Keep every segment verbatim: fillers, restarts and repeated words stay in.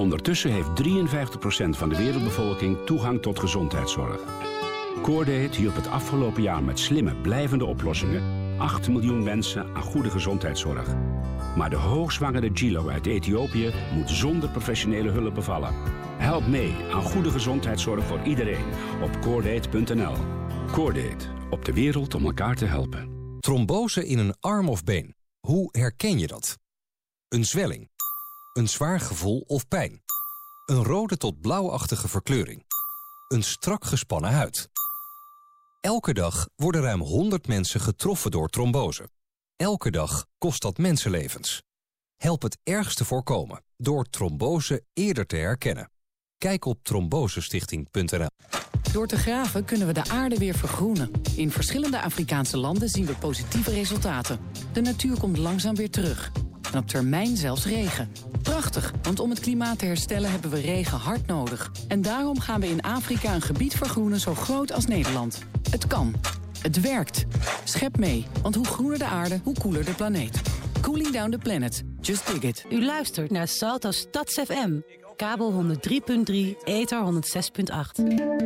Ondertussen heeft drieënvijftig procent van de wereldbevolking toegang tot gezondheidszorg. Coordate hielp het afgelopen jaar met slimme, blijvende oplossingen acht miljoen mensen aan goede gezondheidszorg. Maar de hoogzwangere Gilo uit Ethiopië moet zonder professionele hulp bevallen. Help mee aan goede gezondheidszorg voor iedereen op coordate punt n l. Coordate, op de wereld om elkaar te helpen. Trombose in een arm of been. Hoe herken je dat? Een zwelling. Een zwaar gevoel of pijn. Een rode tot blauwachtige verkleuring. Een strak gespannen huid. Elke dag worden ruim honderd mensen getroffen door trombose. Elke dag kost dat mensenlevens. Help het ergste voorkomen door trombose eerder te herkennen. Kijk op trombosestichting punt n l. Door te graven kunnen we de aarde weer vergroenen. In verschillende Afrikaanse landen zien we positieve resultaten. De natuur komt langzaam weer terug. En op termijn zelfs regen. Prachtig, want om het klimaat te herstellen hebben we regen hard nodig. En daarom gaan we in Afrika een gebied vergroenen zo groot als Nederland. Het kan. Het werkt. Schep mee, want hoe groener de aarde, hoe koeler de planeet. Cooling down the planet. Just dig it. U luistert naar Salto Stads F M. Kabel honderd drie punt drie, ether honderd zes punt acht.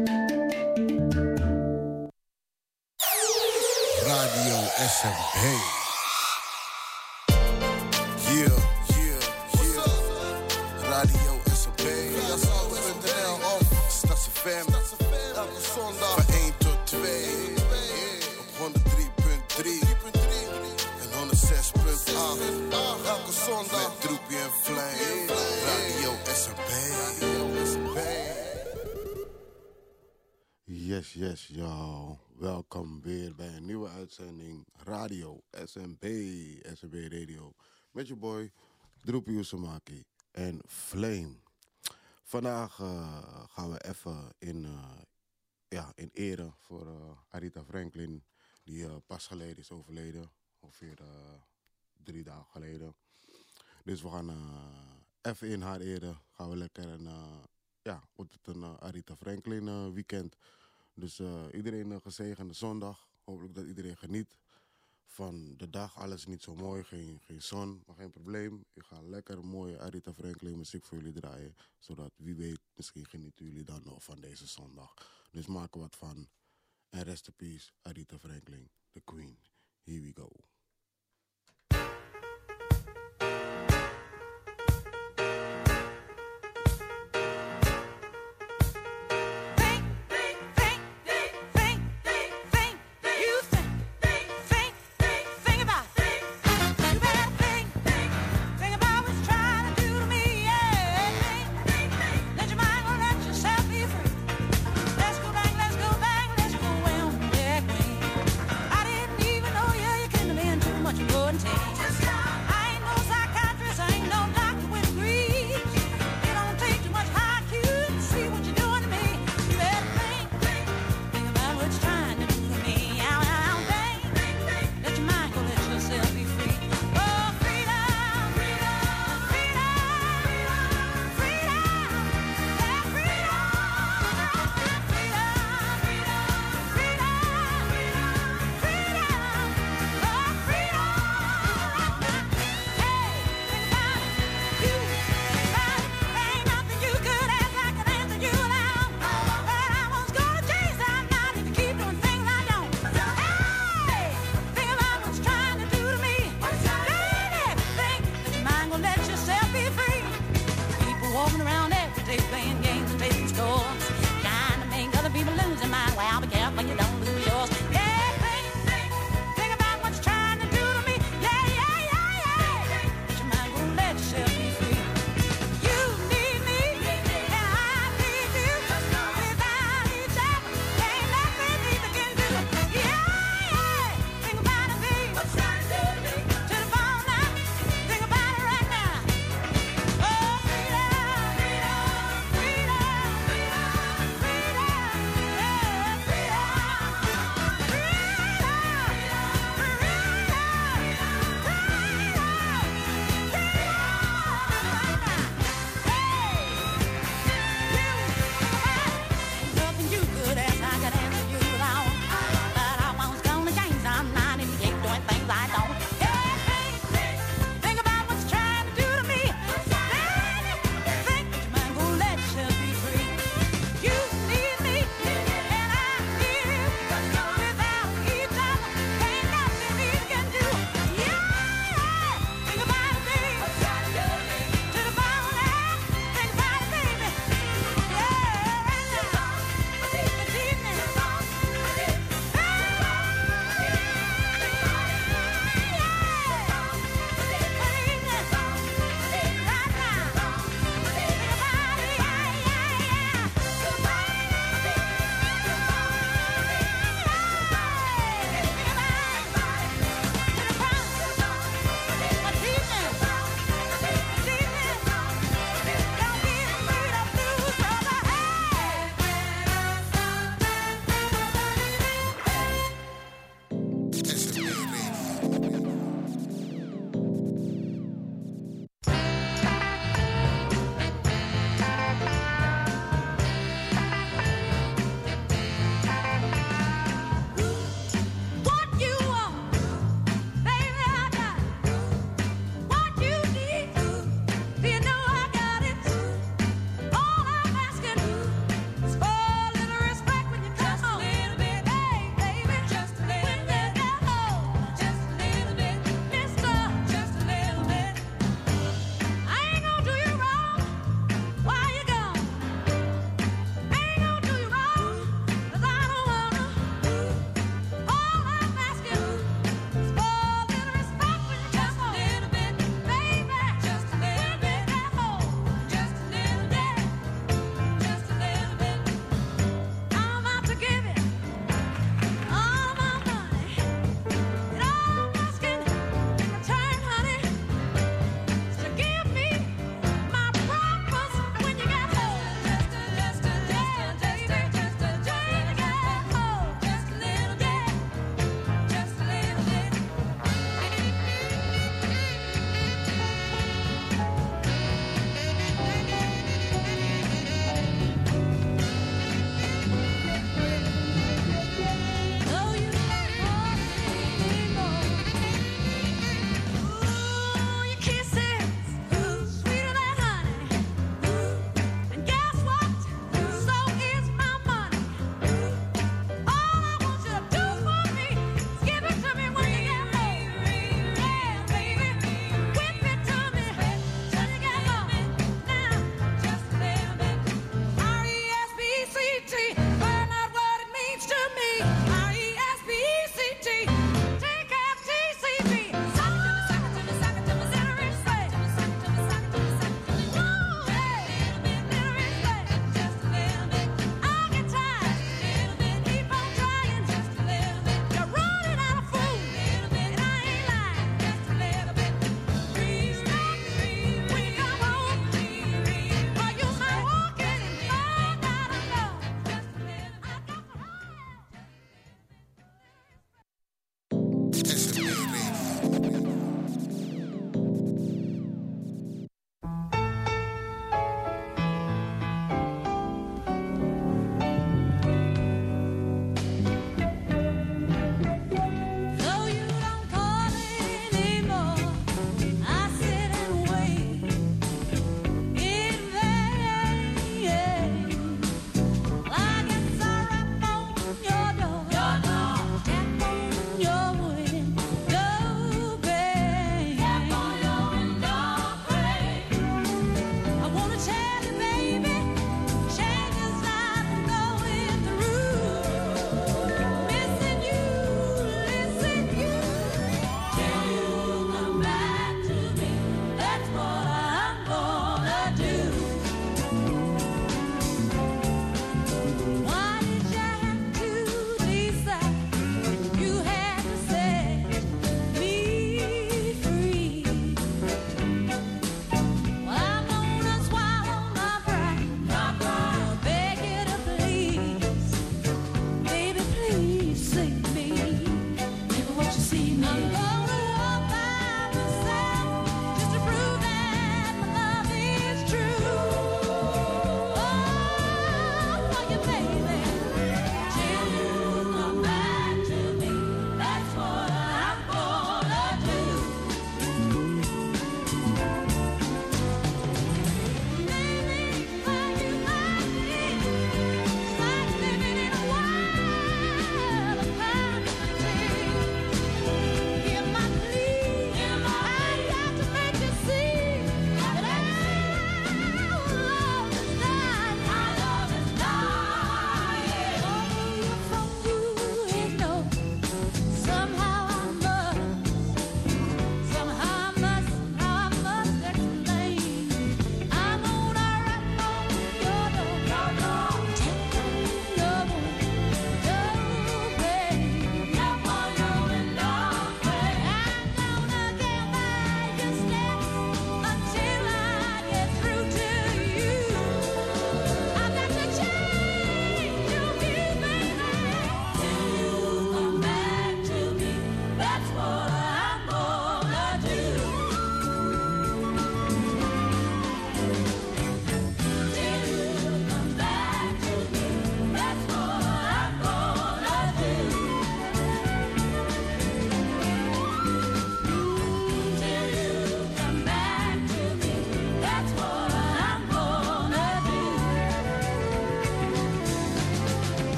Radio S M P. Yeah, yeah, yeah. Radio S M P. via salto punt n l of Stads F M. Elke zondag van één tot twee. Op honderd drie punt drie en honderd zes punt acht. Elke zondag met Droepie en Flame. Radio S M P. Yes, yes, yo. Welkom weer bij een nieuwe uitzending Radio S M P, S M P Radio. Met je boy Droepie Usamaki en Flame. Vandaag uh, gaan we even in, uh, ja, in ere voor uh, Aretha Franklin, die uh, pas geleden is overleden. Ongeveer uh, drie dagen geleden. Dus we gaan uh, even in haar ere gaan we lekker en uh, ja, wordt het een uh, Aretha Franklin uh, weekend. Dus uh, iedereen een gezegende zondag. Hopelijk dat iedereen geniet van de dag. Alles niet zo mooi, geen, geen zon, maar geen probleem. Ik ga lekker mooie Aretha Franklin muziek voor jullie draaien. Zodat wie weet, misschien genieten jullie dan nog van deze zondag. Dus maak er wat van. En rest in peace, Aretha Franklin, the Queen. Here we go. Let's go bang, let's go well, yeah, queen. I didn't even know, yeah, you couldn't have been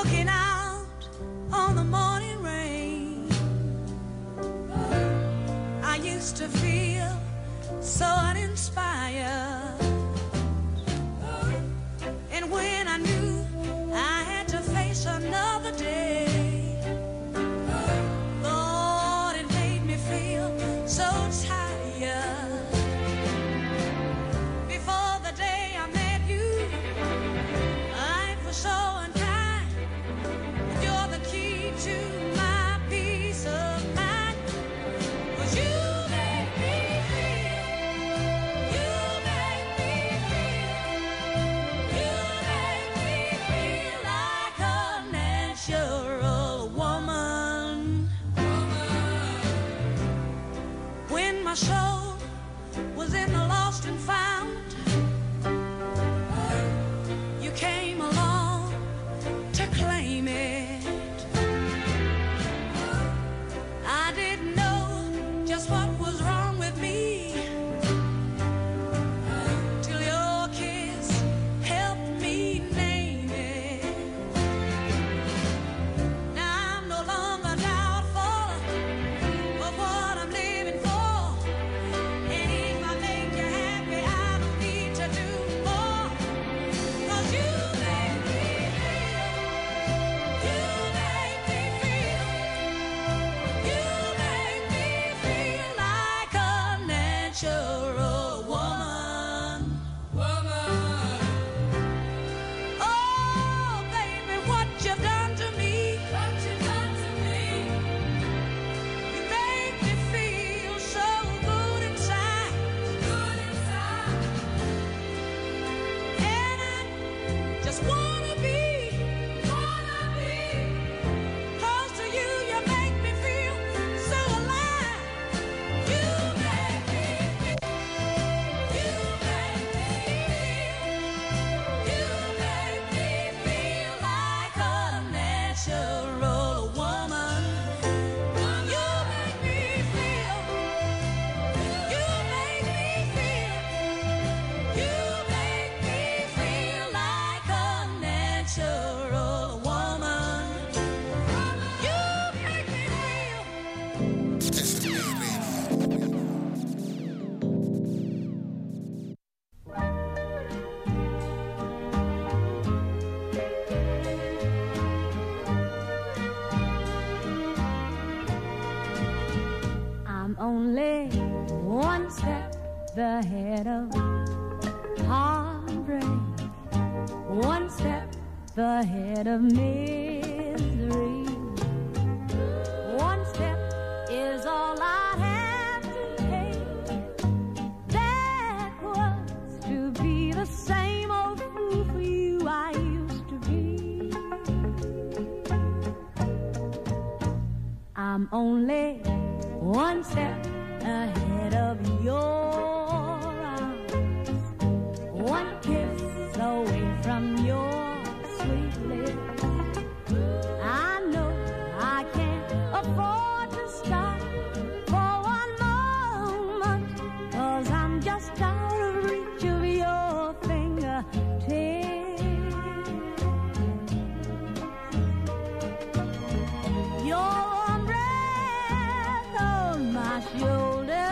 looking out on the morning rain. I used to feel so uninspired, and when I knew I had to face another day, Lord, it made me feel so tired. Before the day I met you, life was so unkind. You're the key to my peace of mind. 'Cause you make me feel, you make me feel, you make me feel like a natural woman. When my soul was in the lost and found, you came along to claim it. I didn't know just what was wrong with me till your kiss helped me name it. Now I'm no longer doubtful of what I'm living for, and if I make you happy, I don't need to do more. 'Cause you make me feel, you make me feel, you make me feel like a natural woman. Woman. Oh, baby, what you've done to me. What you've done to me. You make me feel so good inside. Good inside. And I just wanna be, wanna be close to you. You make me feel so alive. You make me feel, you make me feel, you make me feel like a natural woman. You make me feel, you make me feel, you make me feel like a natural woman. You make me feel. I'm only one step ahead of heartbreak, one step ahead of misery. One step is all I have to take. That was to be the same old fool for you I used to be. I'm only one step ahead of your arms, one kiss away from your sweet lips. I know I can't afford to stop for one moment, 'cause I'm just out of reach of your fingertips. Your warm breath on my shoulder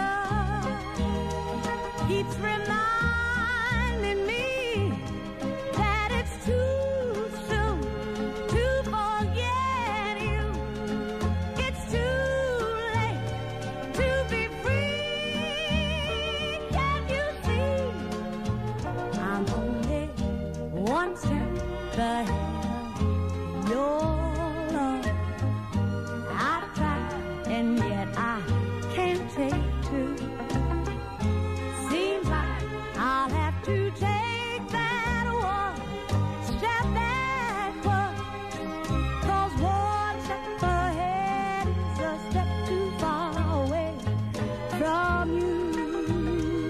keeps reminding me that it's too soon to forget you. It's too late to be free. Can you see? I'm only one step ahead of your love. I've tried and yet I can't take two. Seems like I'll have to take that one step backward, 'cause one step ahead is a step too far away from you.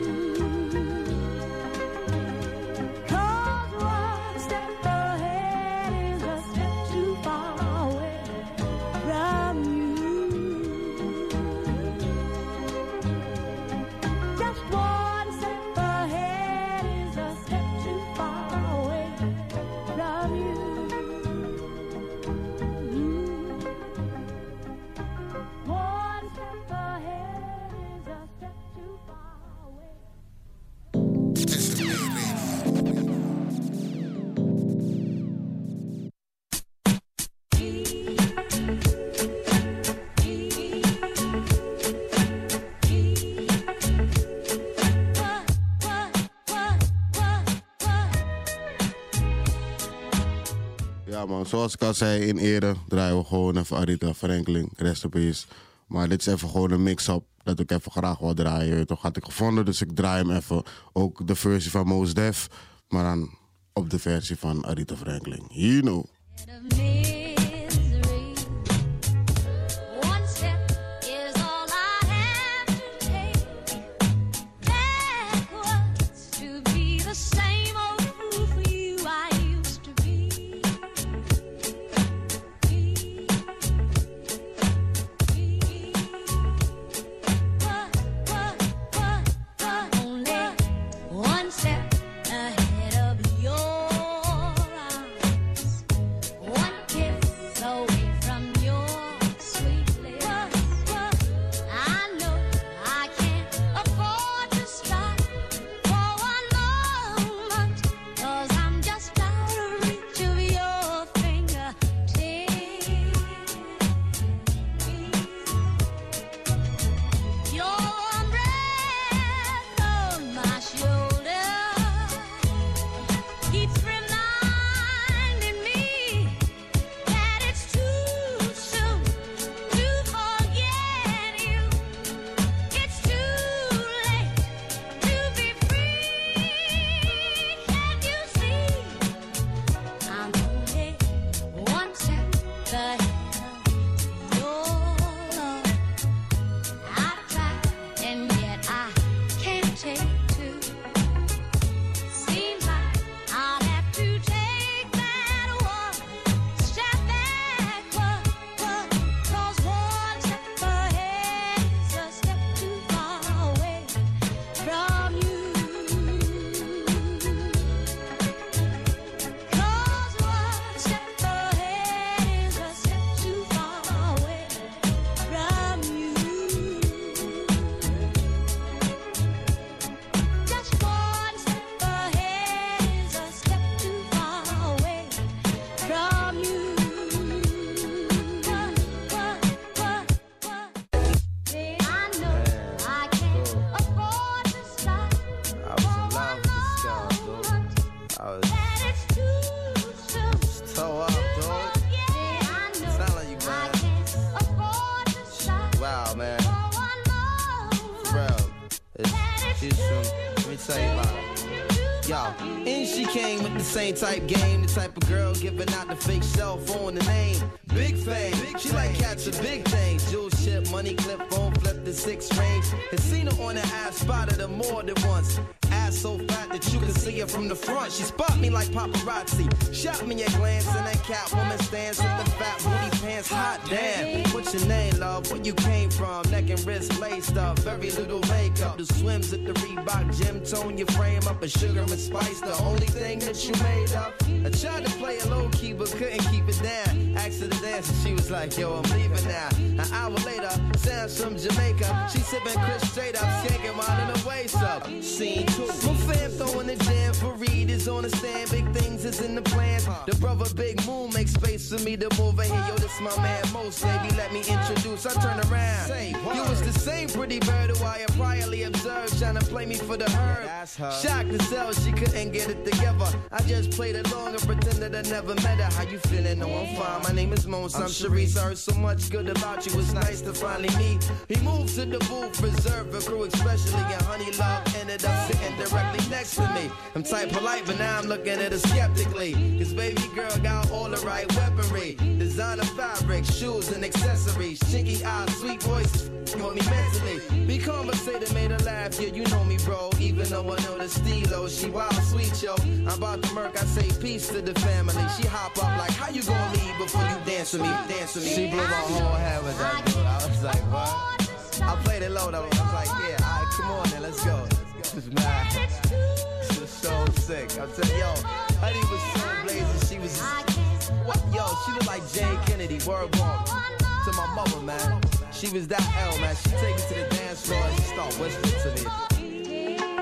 'Cause one step ahead Ja man, zoals ik al zei in eerder, draaien we gewoon even Aretha Franklin, rest in peace. Maar dit is even gewoon een mix-up dat ik even graag wil draaien. Toch had ik gevonden, dus ik draai hem even. Ook de versie van Mos Def, maar dan op de versie van Aretha Franklin. You know. Type game, the type of girl giving out the fake cell phone, the name Big Fame. She like cats of big things. Jewel ship, money clip, phone flip the six range. Has seen her on the ass, spotted her more than once. Ass so fat that you can see her from the front. She spot me like paparazzi. Shot me a glance and that cat woman stands with the fat booty pants. Hot damn. What's your name, love? Where you came from? Neck and wrist laced up. Very little makeup. The swims at the Reebok gym. Tone your frame up. A sugar and spice. The only thing that you made up. I tried to play it low key but couldn't keep it down. Asked her to dance and she was like, yo, I'm leaving now. An hour later, Sam's from Jamaica. She sipping Chris straight up. Skanking while in her waist up. Scene two. My fam throwing the jam for Reed is on the stand. Big things is in the plans. The brother Big Moon makes space for me to move in here. Yo, this my man Most, baby. Let me introduce. I turn around. You was the same pretty bird who I had priorly observed, trying to play me for the herd. Shocked to sell, she couldn't get it together. I just played along and pretended I never met her. How you feeling? No, I'm fine. My name is Most. I'm Sharice. I heard so much good about you. It's nice to finally meet. He moved to the booth, reserved for crew, especially and Honey Love ended up sitting directly next to me. I'm type polite, but now I'm looking at her skeptically. Cause baby girl got all the right weaponry. Designer fabric, shoes and accessories. Chinky eyes, sweet voice, got me mentally. Be conversated, made her laugh, yeah, you know me, bro. Even though I know the stilo, she wild sweet, yo. I'm about to murk, I say peace to the family. She hop up like, how you gonna leave before you dance with me, dance with me? She blew my whole head with that dude. I was like, what? I played it low though. I was like, yeah, alright, come on then, let's go. This is mad. This is so sick. I'm telling you, yo, Honey was so blazing. She was, what? Yo, she looked like Jane Kennedy, word walk. To my mother, man. She was that L, man. She take me to the dance floor and she start whispering to me.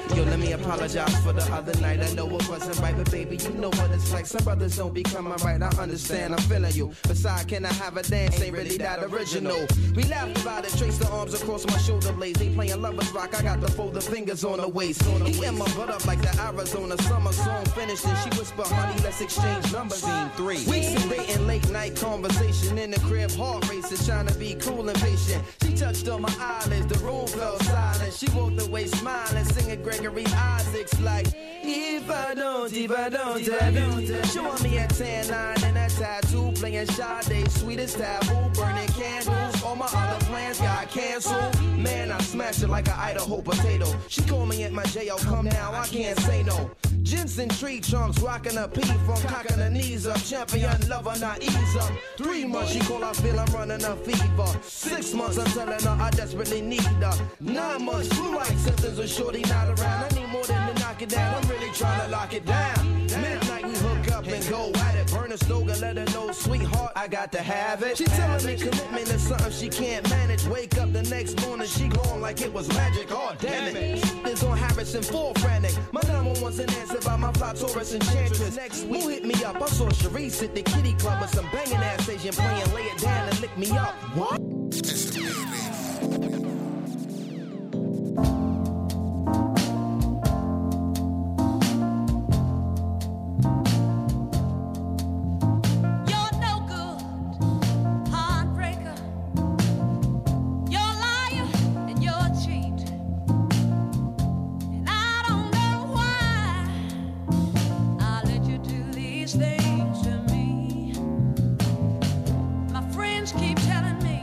Yo, let me apologize for the other night. I know it wasn't right, but baby, you know what it's like. Some brothers don't be coming right. I understand, I'm feeling you. Besides, can I have a dance? Ain't really that original. We laughed about it, trace the arms across my shoulder blades. They playing lovers rock, I got to fold the fingers on the waist. He and my butt up like the Arizona summer song finished. And she whispered, honey, let's exchange numbers. Scene three. Weeks of dating, late night conversation in the crib, heart racing, trying to be cool and patient. She touched on my eyelids, the room fell silent. She walked away smiling, singing Gregory Isaacs like, if I don't, if I don't, I don't. Showing me a tan line and a tattoo, playing Sade, sweetest taboo, burning candles. All my other plans got canceled. Man, I smashed it like an Idaho potato. She called me at my J O, come now, I can't say no. Jensen tree trunks, rocking a P from cocking her knees up. Champion lover, not ease up. Three months, she call, I feel I'm running a fever. Six months, I'm telling her I desperately need her. Nine months, flu-like symptoms with shorty not around. I need more than to knock it down, I'm really trying to lock it down. Midnight, we hook up and go at it. Burn a slogan, let her know, sweetheart, I got to have it. She telling me commitment is something she can't manage. Wake up the next morning, she gone like it was magic. Oh, damn it. It's on Harrison, full frantic. My number one's an answer by my fly Taurus enchantress. Next week, who hit me up? I saw Sharice at the kitty club with some banging ass Asian playing Lay It Down and Lick Me Up. What? Keep telling me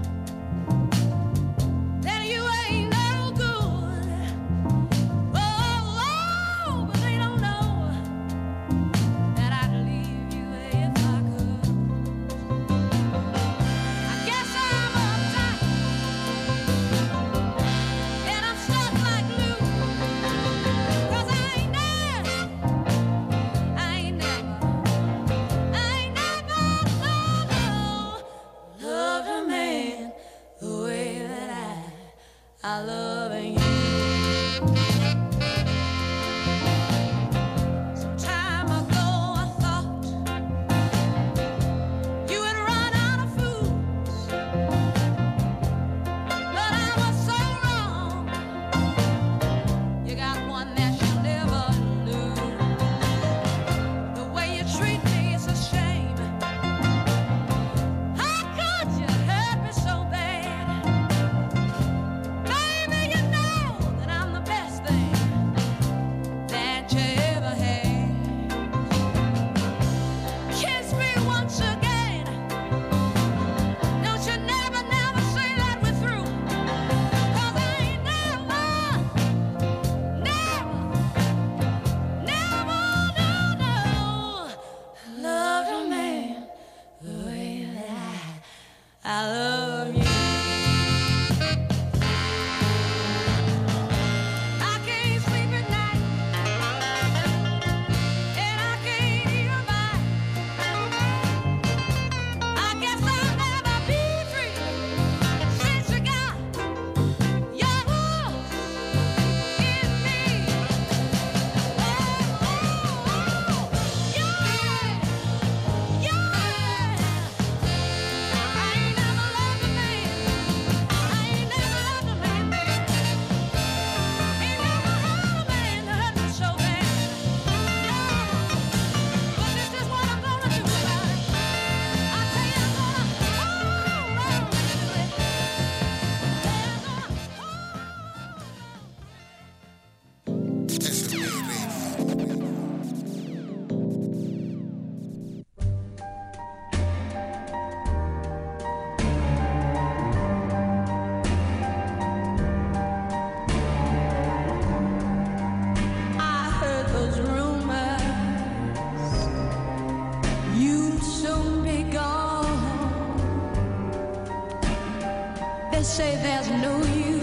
They say there's no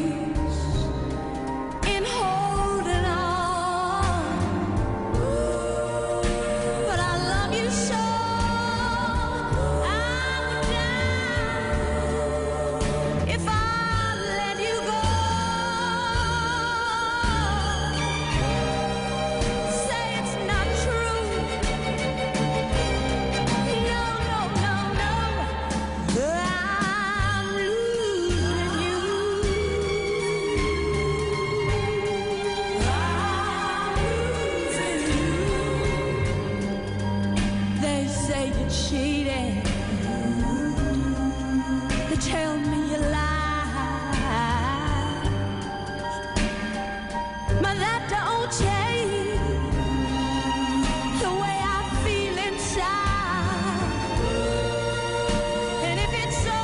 use in holding on, but I love you so, I would die if I let you go. been cheated. They tell me you lie, but that don't change the way I feel inside. And if it's so,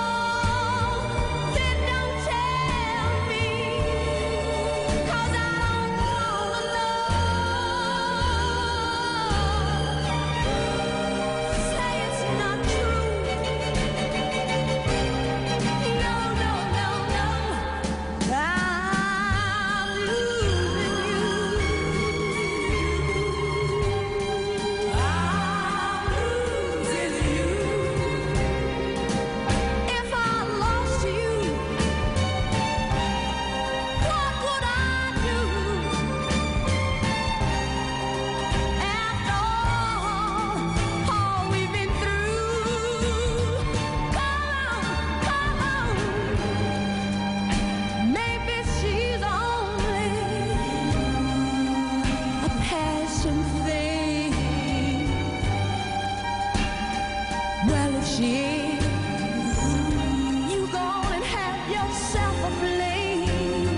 then don't tell me, 'cause I don't wanna know. Say it's not true. No, no, no, no. I'm losing you. I'm losing you. If I lost you, what would I do? After all, all we've been through. Come on, come on. Maybe she's only a passing thing. Well, if she is, you go on and have yourself a blame.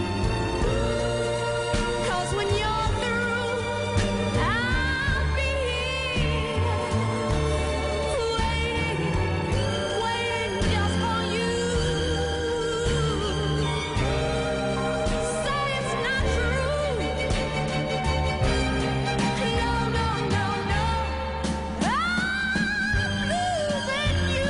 'Cause when you're through, I'll be here waiting, waiting just for you. Say it's not true. No, no, no, no. I'm losing you.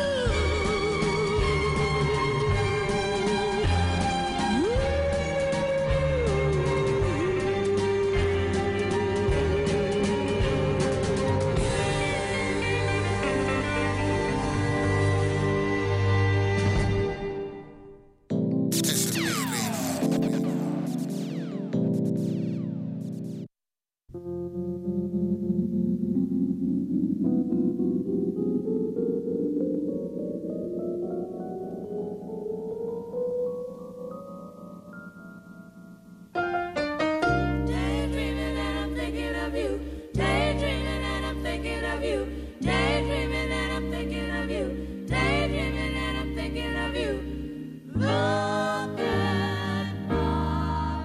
Daydreaming and I'm thinking of you. Daydreaming and I'm thinking of you. Daydreaming and I'm thinking of you. Daydreaming and I'm thinking of you. Look at my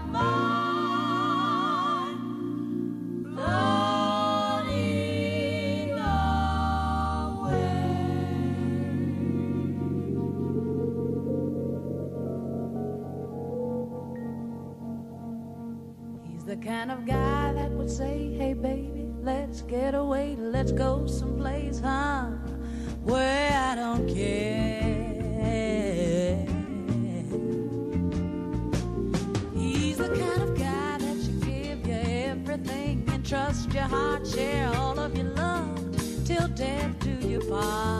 mind floating away. He's the kind of guy that would say, hey baby, let's get away, let's go someplace, huh, where I don't care. He's the kind of guy that should give you everything and trust your heart, share all of your love till death do you part.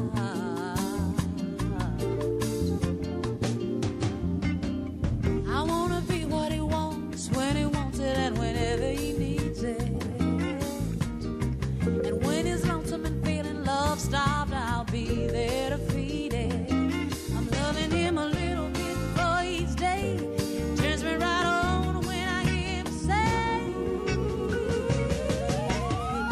I wanna be what he wants when he wants it and whenever he needs it. And when he's lonesome and feeling love starved, I'll be there to feed it. I'm loving him a little bit for each day. Turns me right on when I hear him say,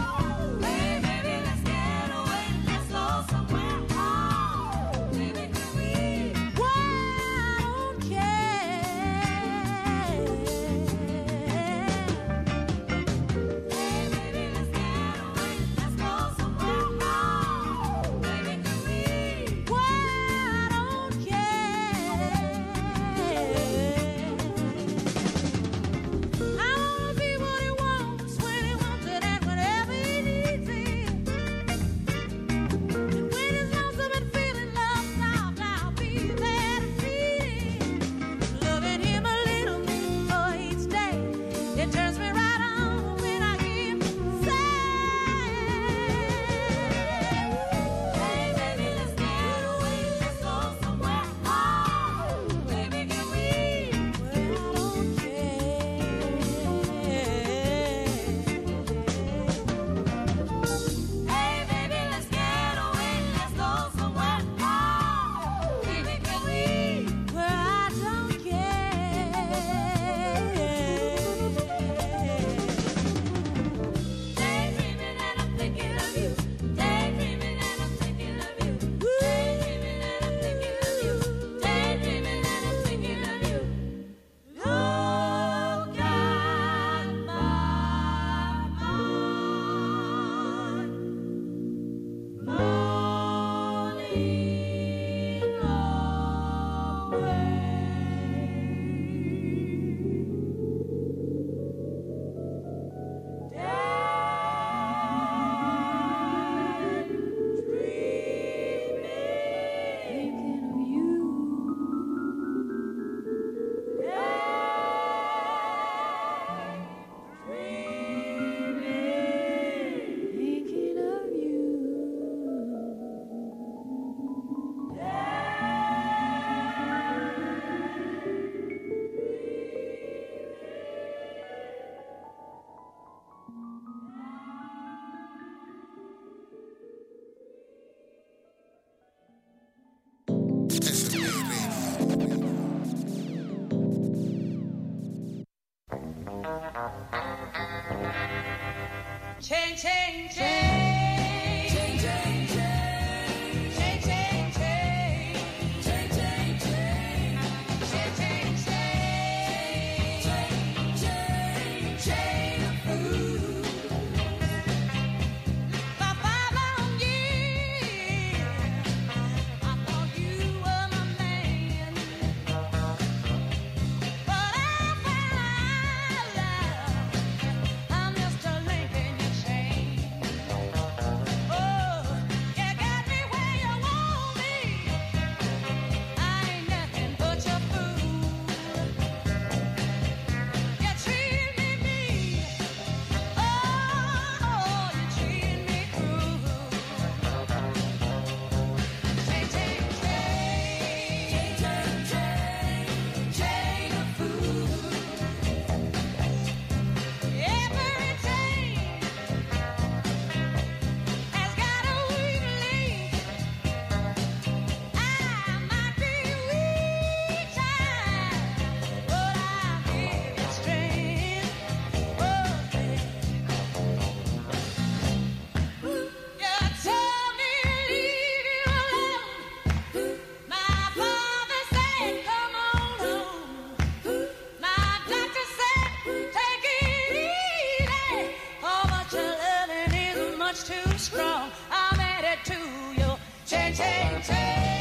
much too strong. I'm headed to you. Change, change, change.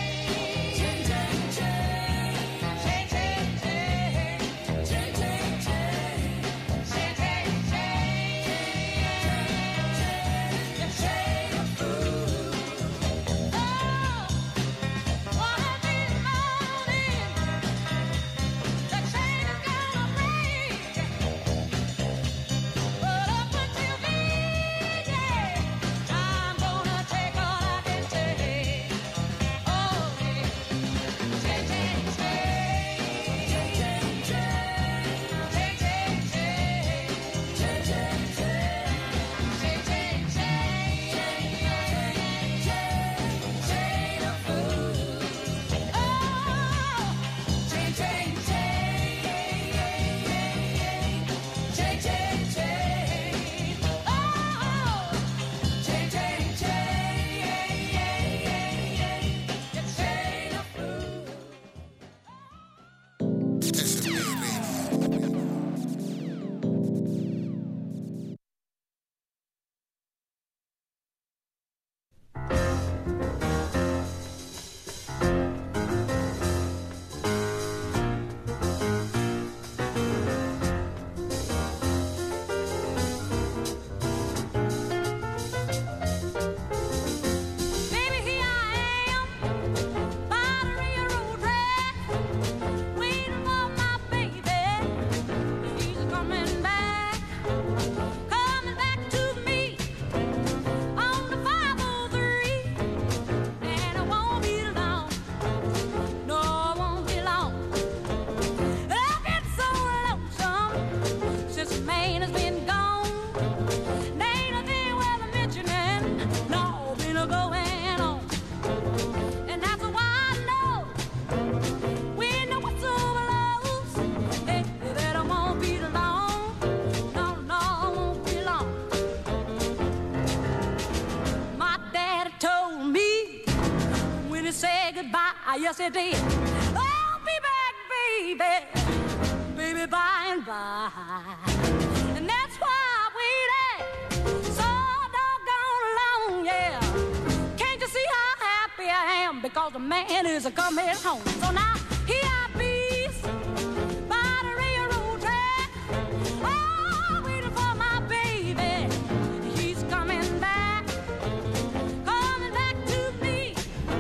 Yes, it did. I'll be back, baby, baby, by and by. And that's why I waited so doggone long, yeah. Can't you see how happy I am? Because the man is coming home. So now, here I be by the railroad track. Oh, waiting for my baby. He's coming back, coming back to me.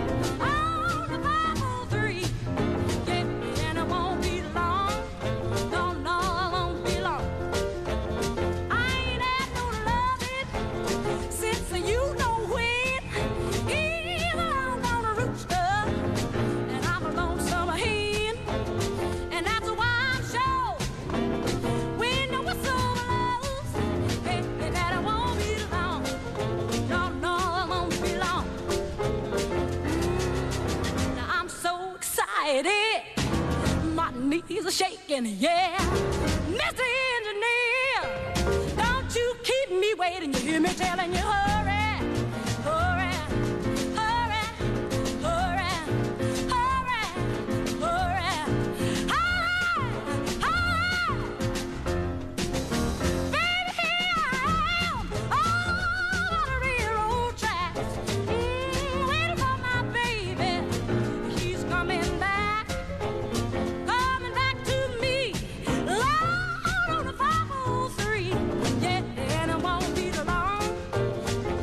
My knees are shaking, yeah. Mister Engineer, don't you keep me waiting. You hear me telling you, hurry, hurry, hurry, hurry, hurry, hurry, hurry, hurry. Baby, here I am, all on the railroad tracks, mm, waiting for my baby. He's coming back. Lord, on the five oh three, yeah, and it won't be long.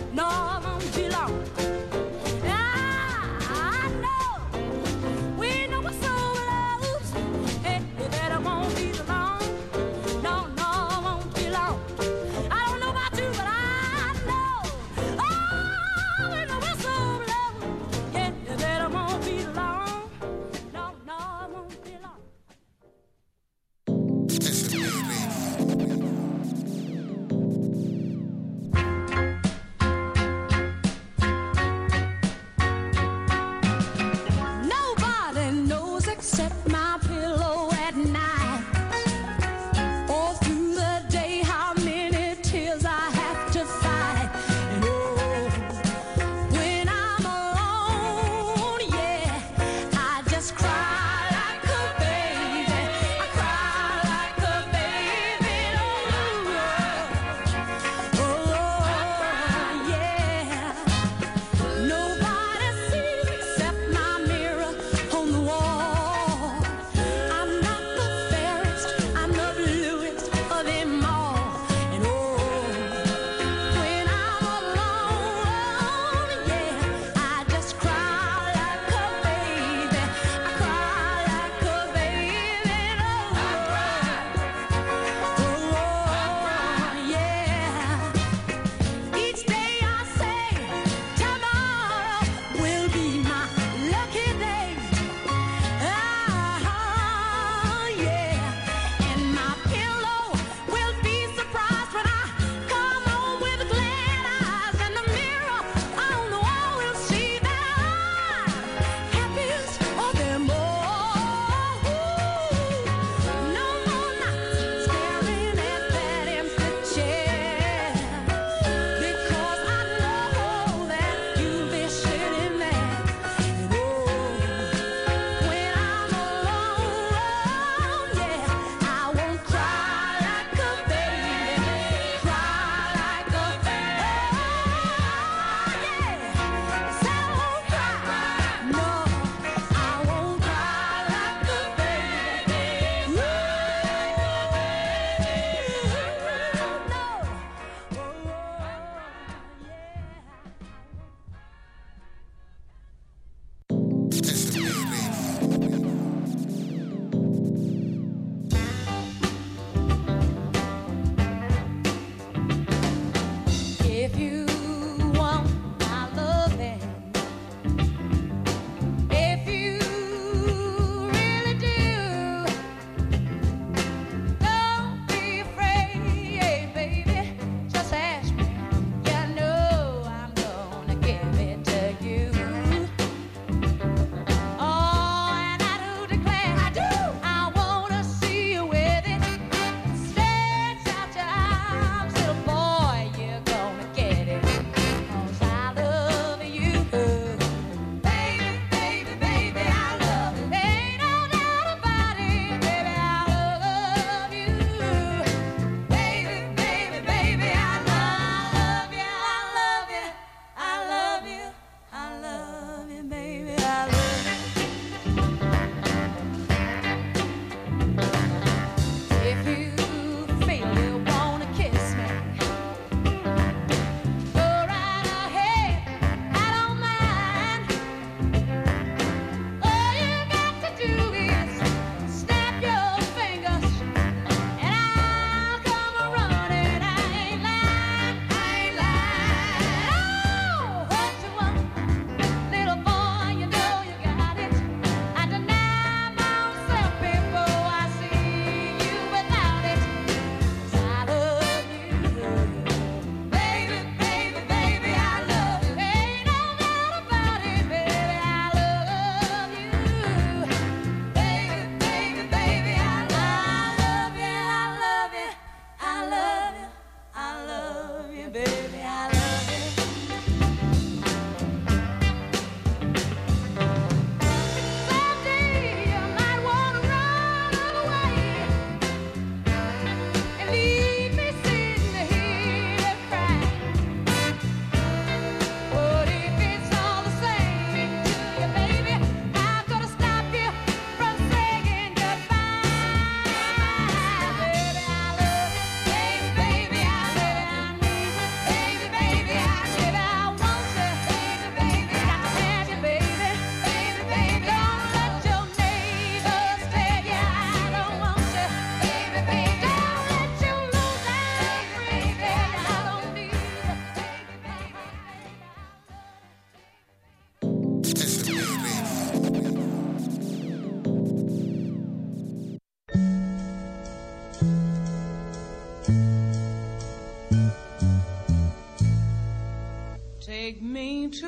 take me to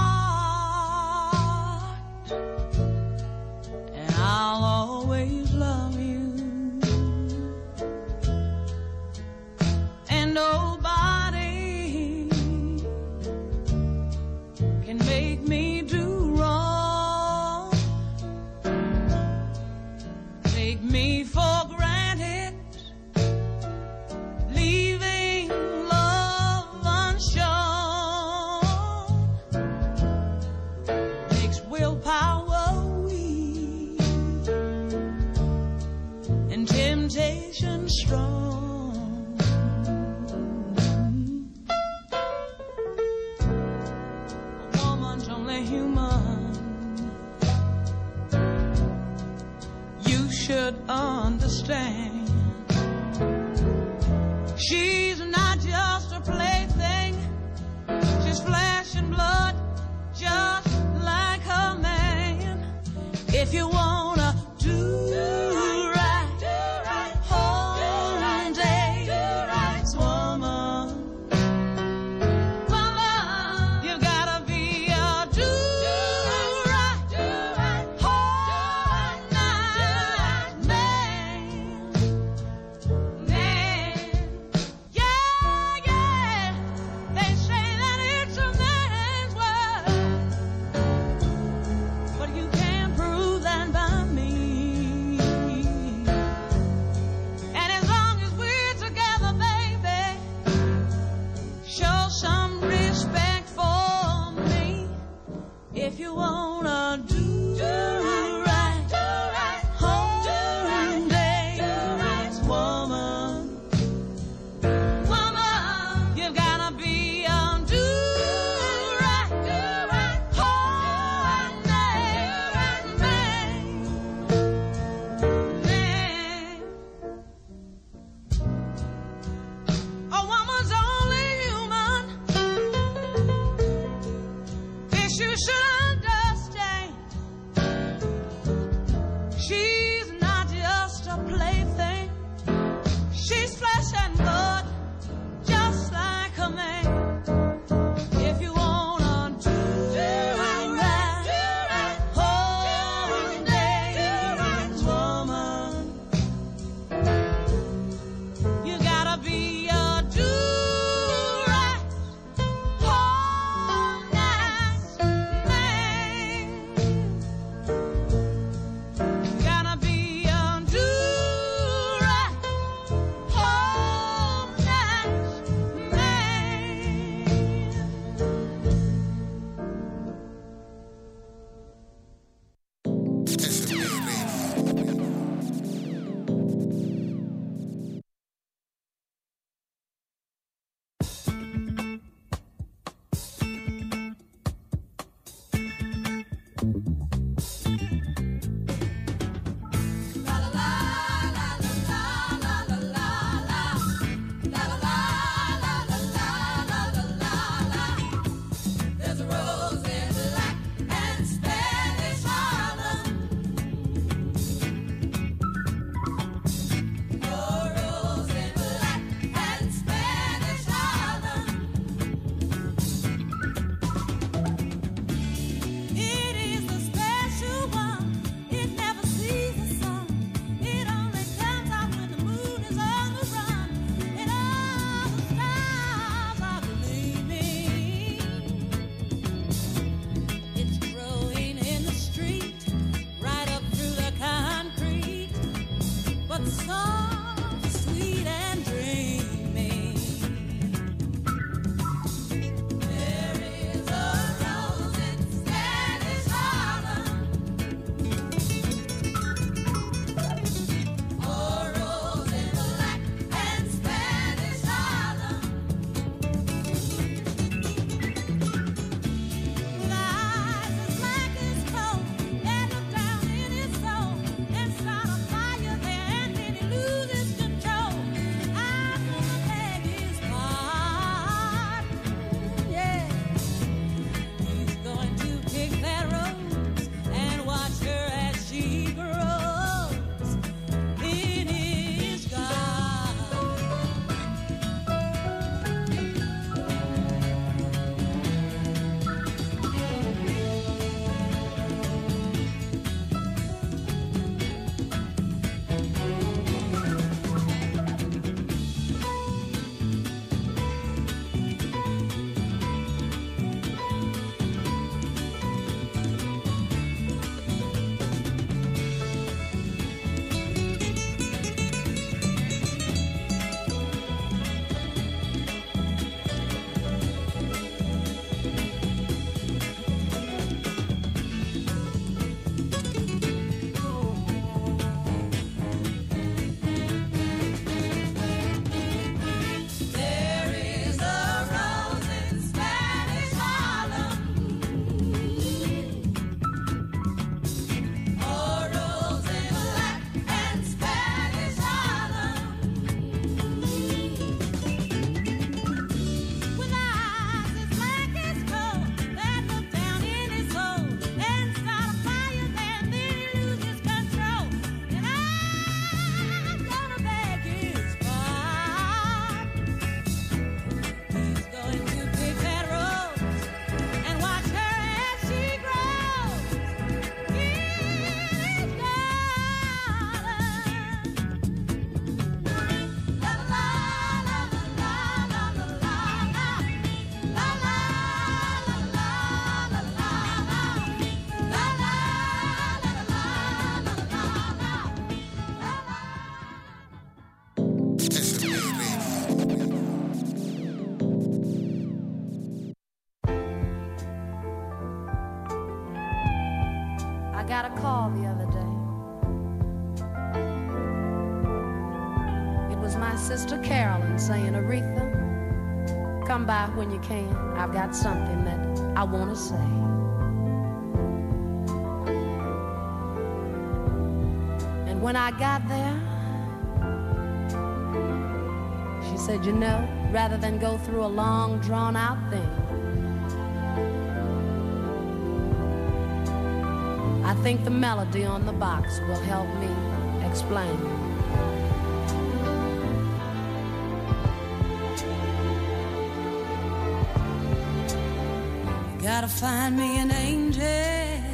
heart, and I'll always love you. And nobody can make me do wrong, take me for granted, leaving love unshown, makes willpower weak and temptation strong. A woman's only human, you should understand. She's not just a plaything, she's flesh and blood, just like her man. If you wanna do right, whole day, woman, woman, you gotta be a do right, whole night man, man. Yeah, yeah, they say that it's a man's world, but you can't prove that by me. And as long as we're together, baby, show some respect for me. If you wanna do right, whole day, woman, woman, you've gotta be a do right, whole night man, man. A woman's only human, this you should understand. She's not just a plaything, she's flesh and blood, just like a man. If you wanna do right, whole day, woman, you gotta be a do right, whole night man. got a call the other day. It was my sister Carolyn saying, Aretha, come by when you can. I've got something that I want to say. And when I got there, she said, you know, rather than go through a long, drawn-out thing, I think the melody on the box will help me explain. You gotta find me an angel